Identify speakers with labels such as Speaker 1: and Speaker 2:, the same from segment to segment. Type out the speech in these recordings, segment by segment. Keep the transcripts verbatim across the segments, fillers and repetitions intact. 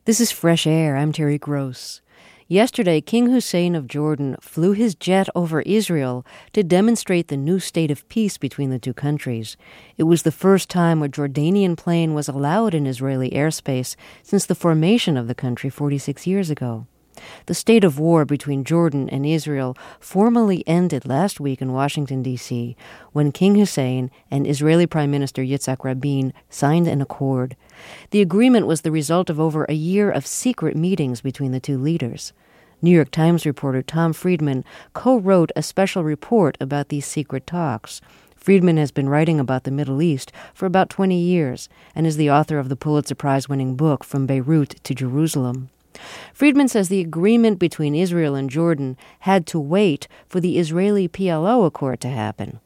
Speaker 1: This is Fresh Air. I'm Terry Gross. Yesterday, King Hussein of Jordan flew his jet over Israel to demonstrate the new state of peace between the two countries. It was the first time a Jordanian plane was allowed in Israeli airspace since the formation of the country forty-six years ago. The state of war between Jordan and Israel formally ended last week in Washington, D C, when King Hussein and Israeli Prime Minister Yitzhak Rabin signed an accord. The agreement was the result of over a year of secret meetings between the two leaders. New York Times reporter Tom Friedman co-wrote a special report about these secret talks. Friedman has been writing about the Middle East for about twenty years and is the author of the Pulitzer Prize-winning book From Beirut to Jerusalem. Friedman says the agreement between Israel and Jordan had to wait for the Israeli P L O accord to happen.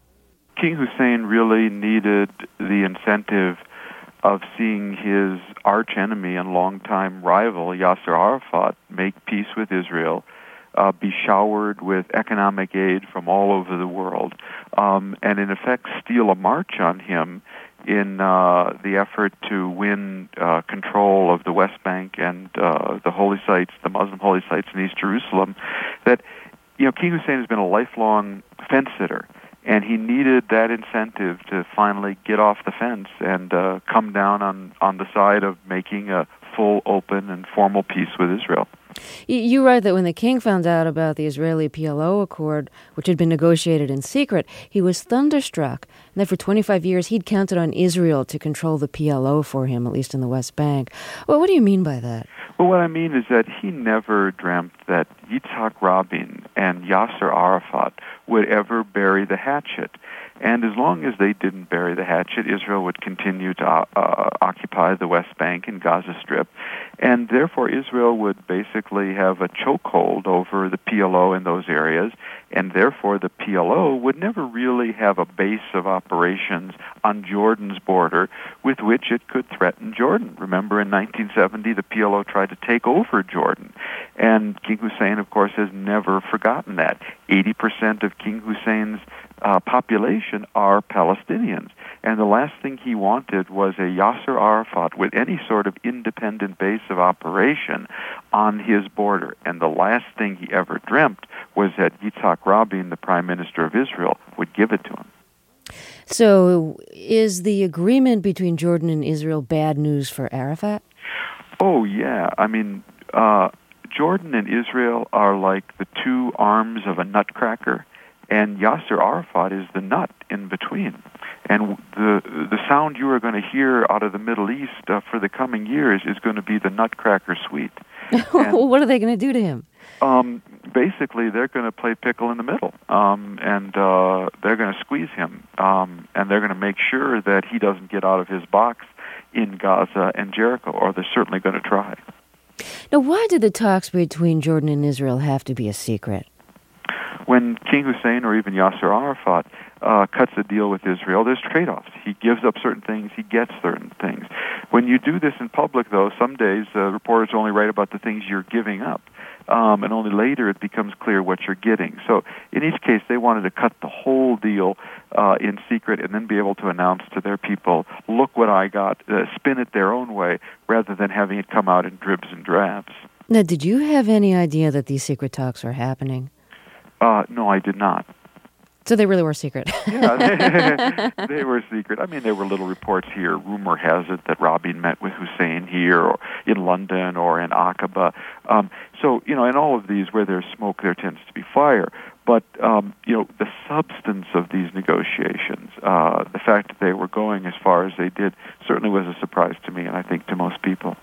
Speaker 2: King Hussein really needed the incentive of seeing his archenemy and longtime rival, Yasser Arafat, make peace with Israel, uh, be showered with economic aid from all over the world, um, and in effect steal a march on him in uh, the effort to win uh, control of the West Bank and uh, the holy sites, the Muslim holy sites in East Jerusalem, that, you know, King Hussein has been a lifelong fence-sitter, and he needed that incentive to finally get off the fence and uh, come down on, on the side of making a full, open, and formal peace with Israel.
Speaker 1: You write that when the king found out about the Israeli P L O accord, which had been negotiated in secret, he was thunderstruck, and that for twenty-five years he'd counted on Israel to control the P L O for him, at least in the West Bank. Well, what do you mean by that?
Speaker 2: Well, what I mean is that he never dreamt that Yitzhak Rabin and Yasser Arafat would ever bury the hatchet. And as long as they didn't bury the hatchet, Israel would continue to uh, occupy the West Bank and Gaza Strip. And therefore, Israel would basically have a chokehold over the P L O in those areas. And therefore, the P L O would never really have a base of operations on Jordan's border with which it could threaten Jordan. Remember, in nineteen seventy, the P L O tried to take over Jordan. And King Hussein, of course, has never forgotten that. eighty percent of King Hussein's Uh, population are Palestinians. And the last thing he wanted was a Yasser Arafat with any sort of independent base of operation on his border. And the last thing he ever dreamt was that Yitzhak Rabin, the Prime Minister of Israel, would give it to him.
Speaker 1: So is the agreement between Jordan and Israel bad news for Arafat?
Speaker 2: Oh, yeah. I mean, uh, Jordan and Israel are like the two arms of a nutcracker, and Yasser Arafat is the nut in between. And the the sound you are going to hear out of the Middle East uh, for the coming years is going to be the Nutcracker Suite.
Speaker 1: What are they going to do to him?
Speaker 2: Um, basically, they're going to play pickle in the middle, um, and uh, they're going to squeeze him, um, and they're going to make sure that he doesn't get out of his box in Gaza and Jericho, or they're certainly going to try.
Speaker 1: Now, why did the talks between Jordan and Israel have to be a secret?
Speaker 2: When King Hussein or even Yasser Arafat uh, cuts a deal with Israel, there's trade-offs. He gives up certain things, he gets certain things. When you do this in public, though, some days uh, reporters only write about the things you're giving up, um, and only later it becomes clear what you're getting. So in each case, they wanted to cut the whole deal uh, in secret and then be able to announce to their people, look what I got, uh, spin it their own way, rather than having it come out in dribs and drabs.
Speaker 1: Now, did you have any idea that these secret talks were happening?
Speaker 2: Uh, no, I did not.
Speaker 1: So they really were secret.
Speaker 2: Yeah, they, they were secret. I mean, there were little reports here. Rumor has it that Rabin met with Hussein here or in London or in Aqaba. Um, so, you know, in all of these, where there's smoke, there tends to be fire. But, um, you know, the substance of these negotiations, uh, the fact that they were going as far as they did, certainly was a surprise to me and I think to most people.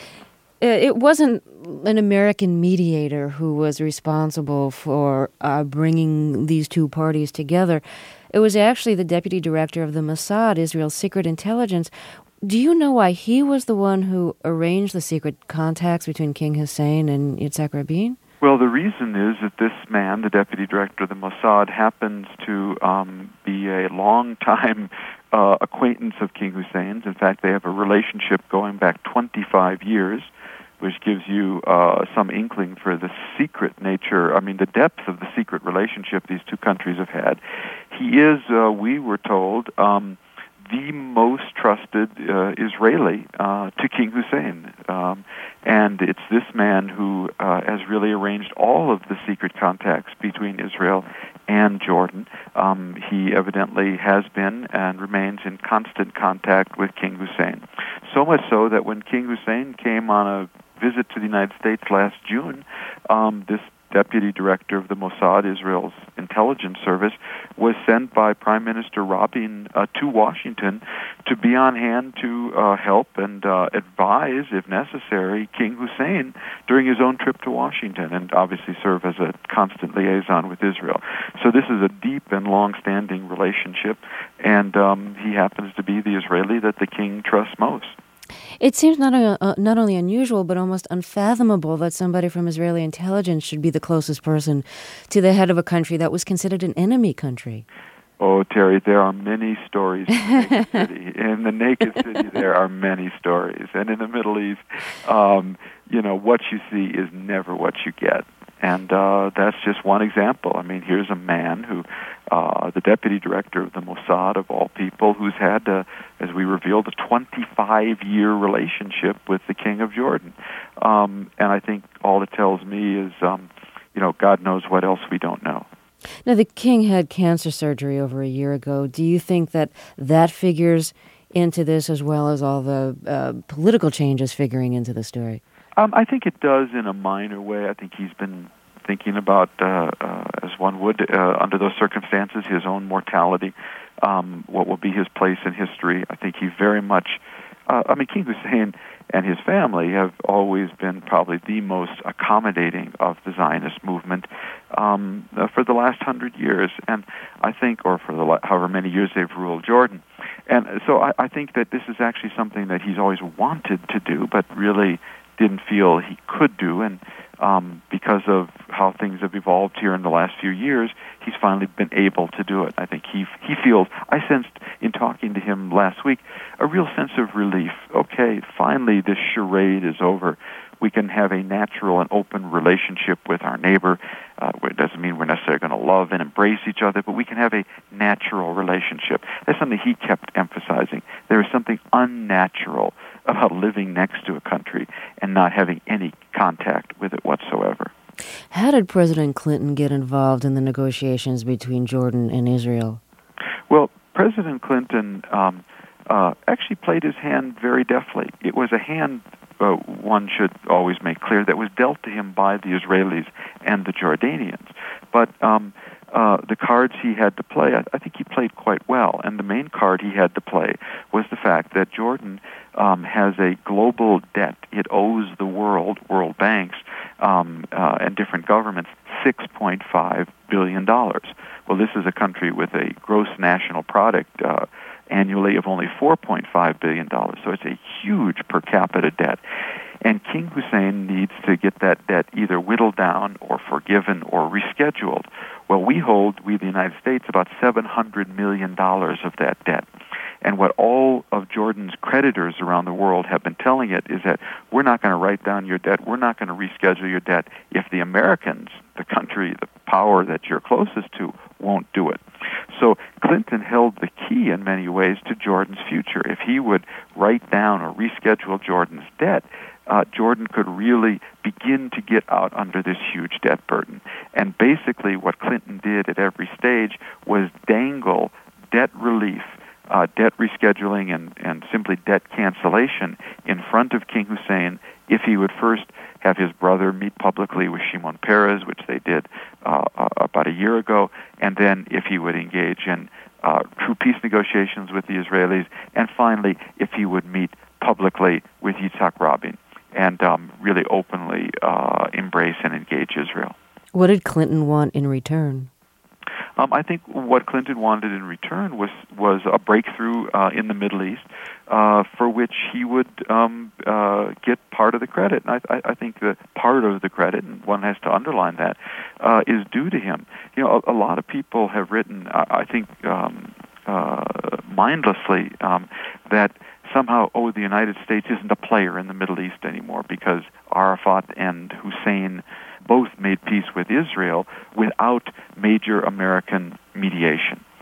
Speaker 1: It wasn't an American mediator who was responsible for uh, bringing these two parties together. It was actually the deputy director of the Mossad, Israel's secret intelligence. Do you know why he was the one who arranged the secret contacts between King Hussein and Yitzhak Rabin?
Speaker 2: Well, the reason is that this man, the deputy director of the Mossad, happens to um, be a long-time uh, acquaintance of King Hussein's. In fact, they have a relationship going back twenty-five years. Which gives you uh, some inkling for the secret nature, I mean, the depth of the secret relationship these two countries have had. He is, uh, we were told, um, the most trusted uh, Israeli uh, to King Hussein. Um, and it's this man who uh, has really arranged all of the secret contacts between Israel and Jordan. Um, he evidently has been and remains in constant contact with King Hussein. So much so that when King Hussein came on a visit to the United States last June, um, this deputy director of the Mossad, Israel's intelligence service, was sent by Prime Minister Rabin uh, to Washington to be on hand to uh, help and uh, advise, if necessary, King Hussein during his own trip to Washington, and obviously serve as a constant liaison with Israel. So this is a deep and long-standing relationship, and um, he happens to be the Israeli that the king trusts most.
Speaker 1: It seems not a, uh, not only unusual, but almost unfathomable that somebody from Israeli intelligence should be the closest person to the head of a country that was considered an enemy country.
Speaker 2: Oh, Terry, there are many stories in the Naked City. In the Naked City, there are many stories. And in the Middle East, um, you know, what you see is never what you get. And uh, that's just one example. I mean, here's a man who, uh, the deputy director of the Mossad, of all people, who's had, uh, as we revealed, a twenty-five-year relationship with the King of Jordan. Um, and I think all it tells me is, um, you know, God knows what else we don't know.
Speaker 1: Now, the king had cancer surgery over a year ago. Do you think that that figures into this as well as all the uh, political changes figuring into the story?
Speaker 2: Um, I think it does in a minor way. I think he's been thinking about, uh, uh, as one would, uh, under those circumstances, his own mortality, um, what will be his place in history. I think he very much, uh, I mean, King Hussein and his family have always been probably the most accommodating of the Zionist movement um, uh, for the last hundred years, and I think, or for the however many years they've ruled Jordan. And so I, I think that this is actually something that he's always wanted to do, but really didn't feel he could do, and um, because of how things have evolved here in the last few years, he's finally been able to do it. I think he he feels, I sensed in talking to him last week, a real sense of relief. Okay, finally this charade is over. We can have a natural and open relationship with our neighbor. Uh, it doesn't mean we're necessarily going to love and embrace each other, but we can have a natural relationship. That's something he kept emphasizing. There is something unnatural about living next to a country and not having any contact with it whatsoever.
Speaker 1: How did President Clinton get involved in the negotiations between Jordan and Israel?
Speaker 2: Well, President Clinton um, uh, actually played his hand very deftly. It was a hand, uh, one should always make clear, that was dealt to him by the Israelis and the Jordanians. But um, uh, the cards he had to play, I, I think he played quite well. And the main card he had to play was the fact that Jordan um, has a global debt. It owes the world, world banks, um, uh, and different governments six point five billion dollars. Well, this is a country with a gross national product uh, annually of only four point five billion dollars. So it's a huge per capita debt. And King Hussein needs to get that debt either whittled down or forgiven or rescheduled. Well, we hold, we the United States, about seven hundred million dollars of that debt. And what all of Jordan's creditors around the world have been telling it is that we're not going to write down your debt, we're not going to reschedule your debt if the Americans, the country, the power that you're closest to, won't do it. So Clinton held the key in many ways to Jordan's future. If he would write down or reschedule Jordan's debt, uh, Jordan could really begin to get out under this huge debt burden. And basically what Clinton did at every stage was dangle debt relief, Uh, debt rescheduling and, and simply debt cancellation in front of King Hussein if he would first have his brother meet publicly with Shimon Peres, which they did uh, uh, about a year ago, and then if he would engage in uh, true peace negotiations with the Israelis, and finally if he would meet publicly with Yitzhak Rabin and um, really openly uh, embrace and engage Israel.
Speaker 1: What did Clinton want in return?
Speaker 2: Um, I think what Clinton wanted in return was was a breakthrough uh, in the Middle East, uh, for which he would um, uh, get part of the credit. And I, I think that part of the credit, and one has to underline that, uh, is due to him. You know, a, a lot of people have written, I, I think, um, uh, mindlessly, um, that somehow, oh, the United States isn't a player in the Middle East anymore because Arafat and Hussein both made peace with Israel without major American mediation.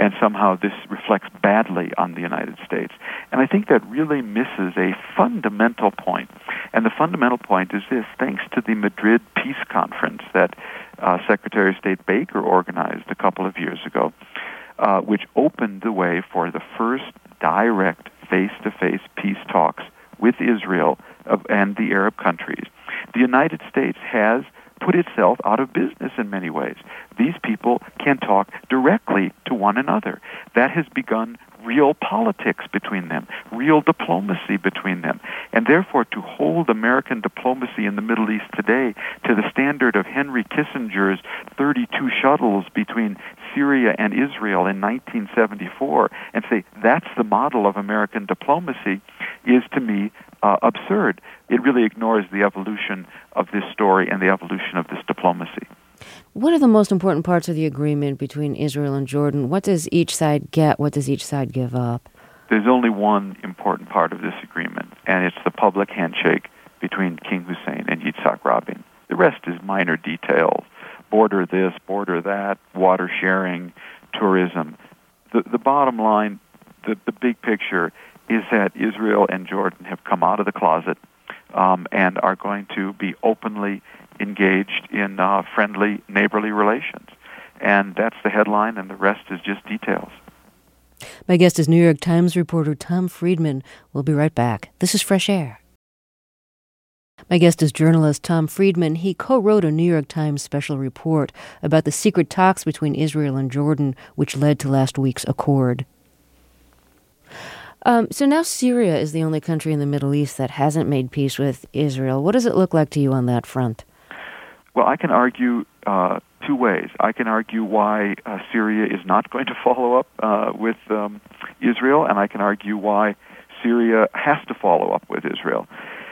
Speaker 2: and somehow this reflects badly on the United States. And I think that really misses a fundamental point. And the fundamental point is this: thanks to the Madrid Peace Conference that uh, Secretary of State Baker organized a couple of years ago, uh, which opened the way for the first direct face-to-face peace talks with Israel of, and the Arab countries, the United States has put itself out of business in many ways. These people can talk directly to one another. That has begun real politics between them, real diplomacy between them. And therefore, to hold American diplomacy in the Middle East today to the standard of Henry Kissinger's thirty-two shuttles between Syria and Israel in nineteen seventy-four and say that's the model of American diplomacy is, to me, uh, absurd. It really ignores the evolution of this story and the evolution of this diplomacy.
Speaker 1: What are the most important parts of the agreement between Israel and Jordan? What does each side get? What does each side give up?
Speaker 2: There's only one important part of this agreement, and it's the public handshake between King Hussein and Yitzhak Rabin. The rest is minor details: border this, border that, water sharing, tourism. The, the bottom line, the, the big picture, is that Israel and Jordan have come out of the closet um, and are going to be openly engaged in uh, friendly, neighborly relations. And that's the headline, and the rest is just details.
Speaker 1: My guest is New York Times reporter Tom Friedman. We'll be right back. This is Fresh Air. My guest is journalist Tom Friedman. He co-wrote a New York Times special report about the secret talks between Israel and Jordan, which led to last week's accord. Um, so now Syria is the only country in the Middle East that hasn't made peace with Israel. What does it look like to you on that front?
Speaker 2: Well, I can argue uh, two ways. I can argue why uh, Syria is not going to follow up uh, with um, Israel, and I can argue why Syria has to follow up with Israel.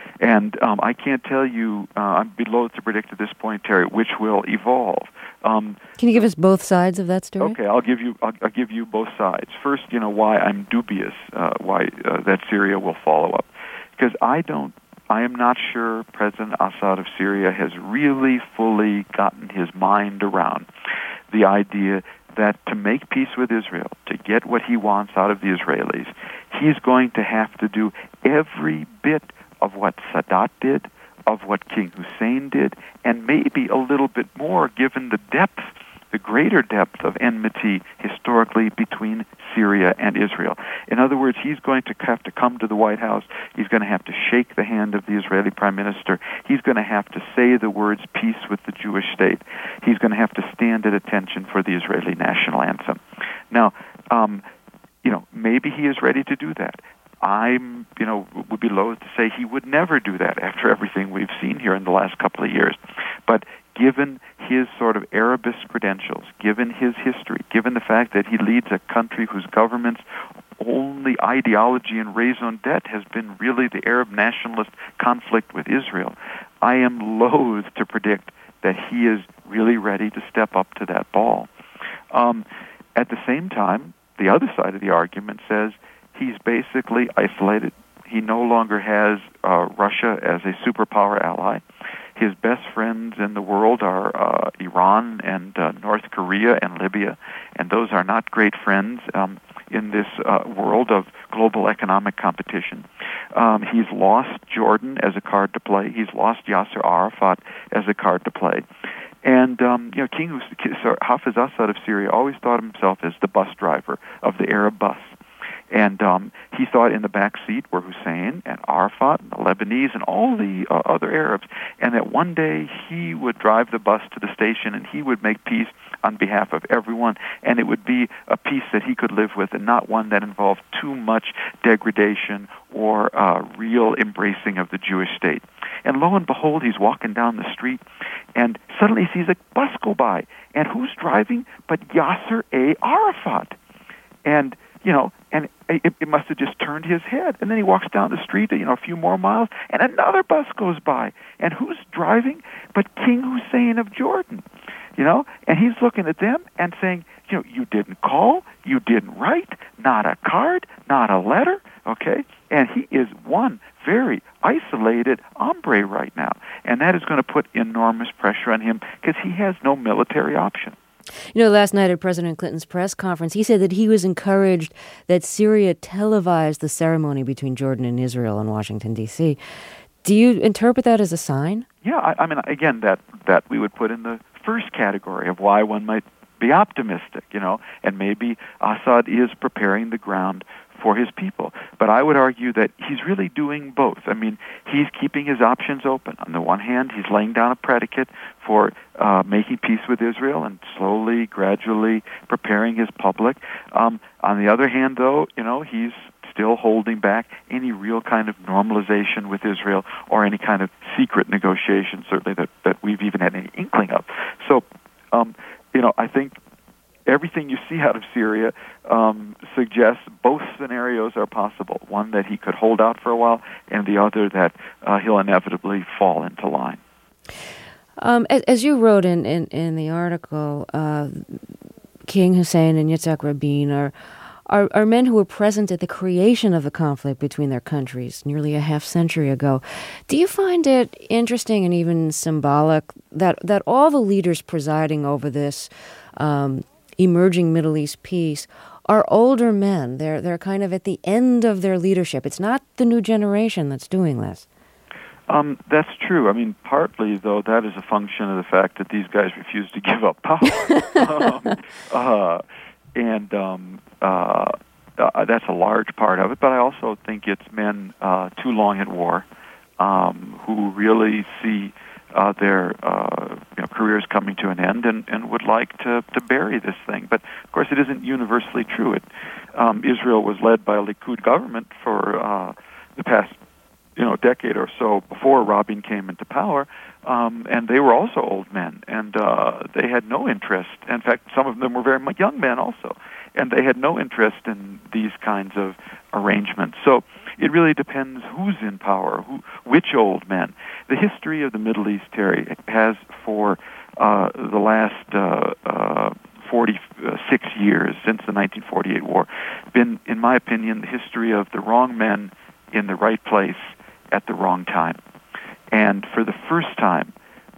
Speaker 2: And um, I can't tell you, uh, I'm loath to predict at this point, Terry, which will evolve. Um,
Speaker 1: Can you give us both sides of that story?
Speaker 2: Okay, I'll give you I'll, I'll give you both sides. First, you know, why I'm dubious uh, why uh, that Syria will follow up, because I don't. I am not sure President Assad of Syria has really fully gotten his mind around the idea that to make peace with Israel, to get what he wants out of the Israelis, he's going to have to do every bit of what Sadat did, of what King Hussein did, and maybe a little bit more given the depth, the greater depth of enmity historically between Syria and Israel. In other words, he's going to have to come to the White House. He's going to have to shake the hand of the Israeli Prime Minister. He's going to have to say the words peace with the Jewish state. He's going to have to stand at attention for the Israeli national anthem. Now, um, you know, maybe he is ready to do that. I'm, you know, would be loath to say he would never do that after everything we've seen here in the last couple of years. But given his sort of Arabist credentials, given his history, given the fact that he leads a country whose government's only ideology and raison d'etre has been really the Arab nationalist conflict with Israel, I am loath to predict that he is really ready to step up to that ball. Um, at the same time, the other side of the argument says he's basically isolated. He no longer has uh, Russia as a superpower ally. His best friends in the world are uh, Iran and uh, North Korea and Libya, and those are not great friends um, in this uh, world of global economic competition. Um, he's lost Jordan as a card to play. He's lost Yasser Arafat as a card to play. And, um, you know, King Hafiz Assad of Syria always thought of himself as the bus driver of the Arab bus. And um, he thought in the back seat were Hussein and Arafat and the Lebanese and all the uh, other Arabs, and that one day he would drive the bus to the station and he would make peace on behalf of everyone, and it would be a peace that he could live with and not one that involved too much degradation or uh, real embracing of the Jewish state. And lo and behold, he's walking down the street, and suddenly he sees a bus go by, and who's driving but Yasser A. Arafat? And You know, and it, it must have just turned his head. And then he walks down the street, you know, a few more miles, and another bus goes by. And who's driving but King Hussein of Jordan? You know, and he's looking at them and saying, you know, you didn't call, you didn't write, not a card, not a letter, okay? And he is one very isolated hombre right now. And that is going to put enormous pressure on him because he has no military option.
Speaker 1: You know, last night at President Clinton's press conference, he said that he was encouraged that Syria televised the ceremony between Jordan and Israel in Washington, D C. Do you interpret that as a sign?
Speaker 2: Yeah, I, I mean, again, that, that we would put in the first category of why one might be optimistic, you know, and maybe Assad is preparing the ground for his people. But I would argue that he's really doing both. I mean, he's keeping his options open. On the one hand, he's laying down a predicate for uh, making peace with Israel and slowly, gradually preparing his public. Um, on the other hand, though, you know, he's still holding back any real kind of normalization with Israel or any kind of secret negotiation, certainly that, that we've even had any inkling of. So, um, you know, I think everything you see out of Syria um, suggests both scenarios are possible. One, that he could hold out for a while, and the other, that uh, he'll inevitably fall into line.
Speaker 1: Um, as, as you wrote in, in, in the article, uh, King Hussein and Yitzhak Rabin are, are, are men who were present at the creation of the conflict between their countries nearly a half century ago. Do you find it interesting and even symbolic that, that all the leaders presiding over this um, emerging Middle East peace are older men? They're they're kind of at the end of their leadership. It's not the new generation that's doing this.
Speaker 2: Um, that's true. I mean, partly, though, that is a function of the fact that these guys refuse to give up power. um, uh, and um, uh, uh, that's a large part of it. But I also think it's men uh, too long at war um, who really see Uh, their uh, you know, careers coming to an end and, and would like to, to bury this thing. But, of course, it isn't universally true. It, um, Israel was led by a Likud government for uh, the past you know, decade or so before Rabin came into power, um, and they were also old men, and uh, they had no interest. In fact, some of them were very young men also, and they had no interest in these kinds of arrangements. So it really depends who's in power, who, which old men. The history of the Middle East, Terry, has for uh, the last uh, uh, forty-six years, since the nineteen forty-eight war, been, in my opinion, the history of the wrong men in the right place at the wrong time. And for the first time,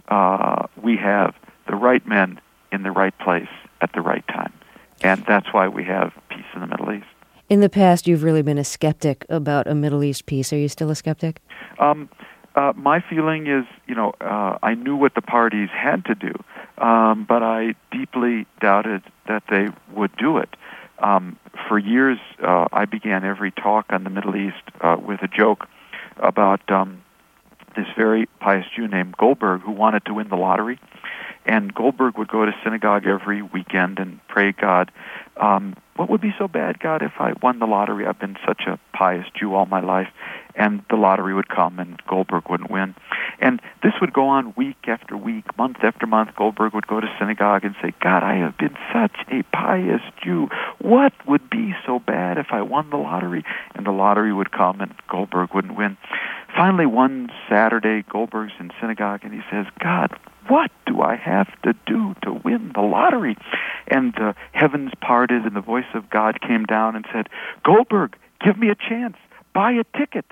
Speaker 2: uh, we have the right men in the right place at the right time. And that's why we have peace in the Middle East.
Speaker 1: In the past, you've really been a skeptic about a Middle East peace. Are you still a skeptic?
Speaker 2: Um, uh, my feeling is, you know, uh, I knew what the parties had to do, um, but I deeply doubted that they would do it. Um, for years, uh, I began every talk on the Middle East uh, with a joke about um, this very pious Jew named Goldberg who wanted to win the lottery. And Goldberg would go to synagogue every weekend and pray, God, um, what would be so bad, God, if I won the lottery? I've been such a pious Jew all my life. And the lottery would come and Goldberg wouldn't win. And this would go on week after week, month after month. Goldberg would go to synagogue and say, God, I have been such a pious Jew. What would be so bad if I won the lottery? And the lottery would come and Goldberg wouldn't win. Finally, one Saturday, Goldberg's in synagogue and he says, God, what do I have to do to win the lottery? And the heavens parted and the voice of God came down and said, Goldberg, give me a chance. Buy a ticket.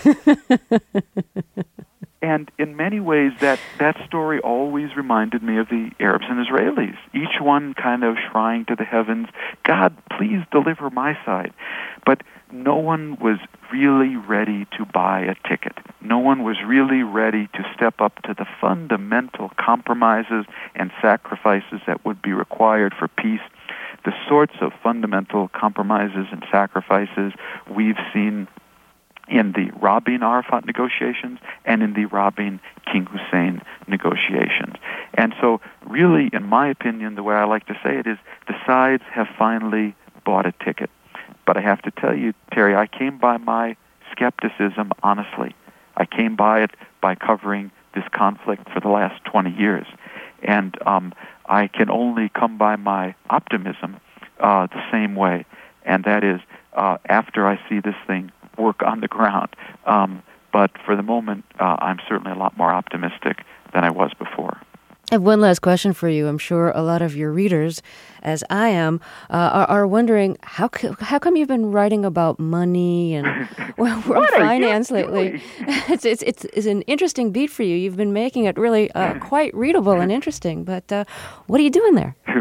Speaker 2: And in many ways, that, that story always reminded me of the Arabs and Israelis, each one kind of shrieing to the heavens, God, please deliver my side. But no one was really ready to buy a ticket. No one was really ready to step up to the fundamental compromises and sacrifices that would be required for peace, the sorts of fundamental compromises and sacrifices we've seen in the Rabin-Arafat negotiations and in the Rabin-King Hussein negotiations. And so really, in my opinion, the way I like to say it is the sides have finally bought a ticket. But I have to tell you, Terry, I came by my skepticism honestly. I came by it by covering this conflict for the last twenty years. And um, I can only come by my optimism uh, the same way, and that is uh, after I see this thing work on the ground. Um, but for the moment, uh, I'm certainly a lot more optimistic than I was before.
Speaker 1: I have one last question for you. I'm sure a lot of your readers, as I am, uh, are, are wondering, how co- how come you've been writing about money and well, finance lately? It's, it's, it's, it's an interesting beat for you. You've been making it really uh, quite readable and interesting. But uh, what are you doing there?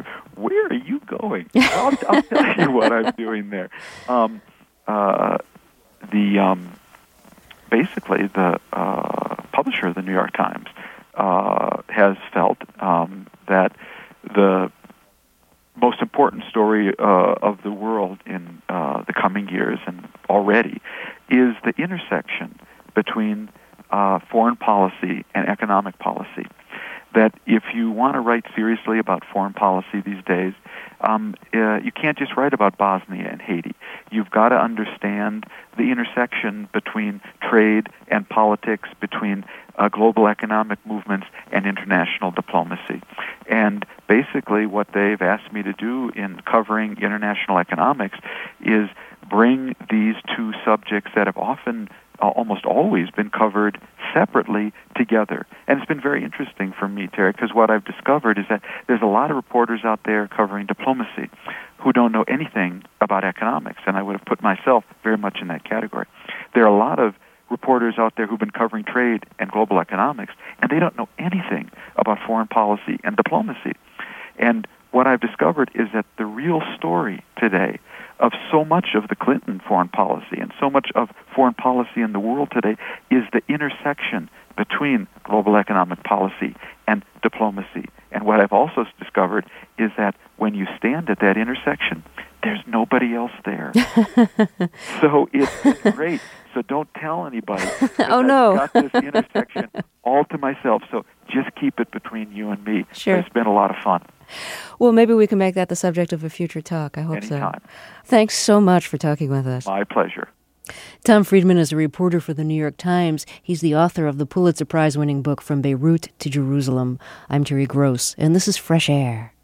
Speaker 2: where are you going? I'll, I'll tell you what I'm doing there. Um, uh, the um, basically the uh, publisher of the New York Times uh, has felt um, that the most important story uh, of the world in uh, the coming years and already is the intersection between uh, foreign policy and economic policy. That if you want to write seriously about foreign policy these days, um, uh, you can't just write about Bosnia and Haiti. You've got to understand the intersection between trade and politics, between uh, global economic movements and international diplomacy. And basically what they've asked me to do in covering international economics is bring these two subjects that have often uh, almost always been covered separately together. And it's been very interesting for me, Terry, because what I've discovered is that there's a lot of reporters out there covering diplomacy who don't know anything about economics, and I would have put myself very much in that category. There are a lot of reporters out there who've been covering trade and global economics, and they don't know anything about foreign policy and diplomacy. And what I've discovered is that the real story today of so much of the Clinton foreign policy and so much of foreign policy in the world today is the intersection between global economic policy and diplomacy. And what I've also discovered is that when you stand at that intersection, there's nobody else there. So it's, it's great. So don't tell anybody.
Speaker 1: Oh, no.
Speaker 2: I've got this intersection all to myself. So just keep it between you and me.
Speaker 1: Sure.
Speaker 2: It's been a lot of fun.
Speaker 1: Well, maybe we can make that the subject of a future talk. I hope
Speaker 2: Anytime.
Speaker 1: so. Thanks so much for talking with us.
Speaker 2: My pleasure.
Speaker 1: Tom Friedman is a reporter for the New York Times. He's the author of the Pulitzer Prize-winning book From Beirut to Jerusalem. I'm Terry Gross, and this is Fresh Air.